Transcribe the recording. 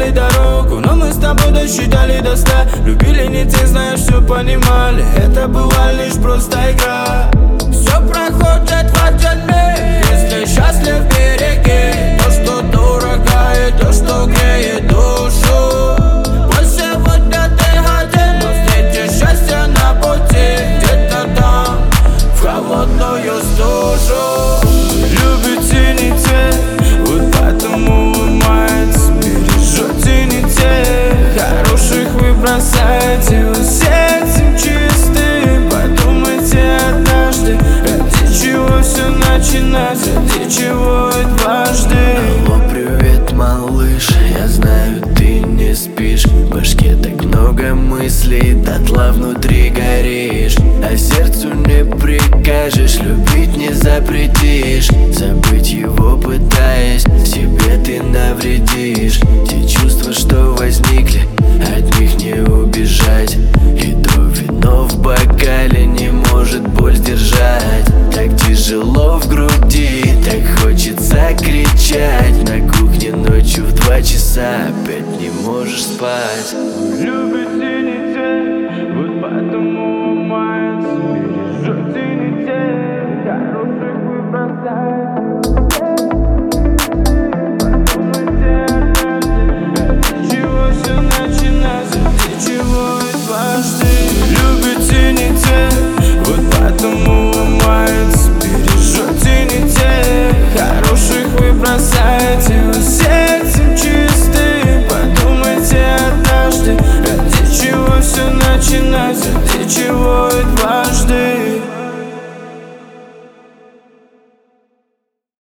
пересекали дорогу, но мы с тобой досчитали до 100. Любили не тех, знаешь, все понимали. Это была лишь просто игра. Все проходит в один миг, если счастлив, береги то, что дорого, и то, что греет душу. Пусть сегодня ты один, но встретишь счастье на пути, где-то там, в холодную стужу. Любите не те, вот поэтому вы маете. Бережете не те, хороших вы бросаете. Вы сердцем чистым, подумайте однажды, ради чего все начинать, ради чего и дважды. Алло, привет, малыш, я знаю, ты не спишь. В башке так много мыслей, дотла внутри горишь. А сердцу не прикажешь, любить не запретишь. Забыть его пытаясь, себе ты навредишь. Те чувства, что возникли, от них не убежать. И то вино в бокале не может боль сдержать. Так тяжело в груди, так хочется кричать. На кухне ночью в 2 часа опять не можешь спать.